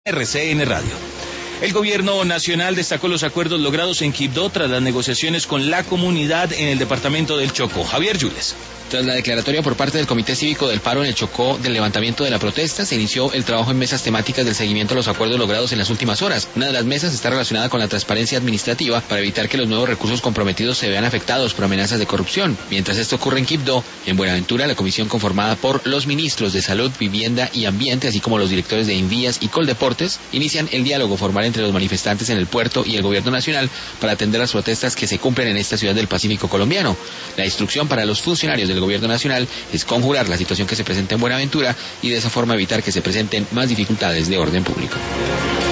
RCN Radio. El gobierno nacional destacó los acuerdos logrados en Quibdó tras las negociaciones con la comunidad en el departamento del Chocó. Javier Yules. Tras la declaratoria por parte del Comité Cívico del Paro en el Chocó del levantamiento de la protesta, se inició el trabajo en mesas temáticas del seguimiento a los acuerdos logrados en las últimas horas. Una de las mesas está relacionada con la transparencia administrativa para evitar que los nuevos recursos comprometidos se vean afectados por amenazas de corrupción. Mientras esto ocurre en Quibdó, en Buenaventura, la comisión conformada por los ministros de Salud, Vivienda y Ambiente, así como los directores de Invías y Coldeportes, inician el diálogo formal entre los manifestantes en el puerto y el gobierno nacional para atender las protestas que se cumplen en esta ciudad del Pacífico colombiano. La instrucción para los funcionarios del gobierno nacional es conjurar la situación que se presenta en Buenaventura y de esa forma evitar que se presenten más dificultades de orden público.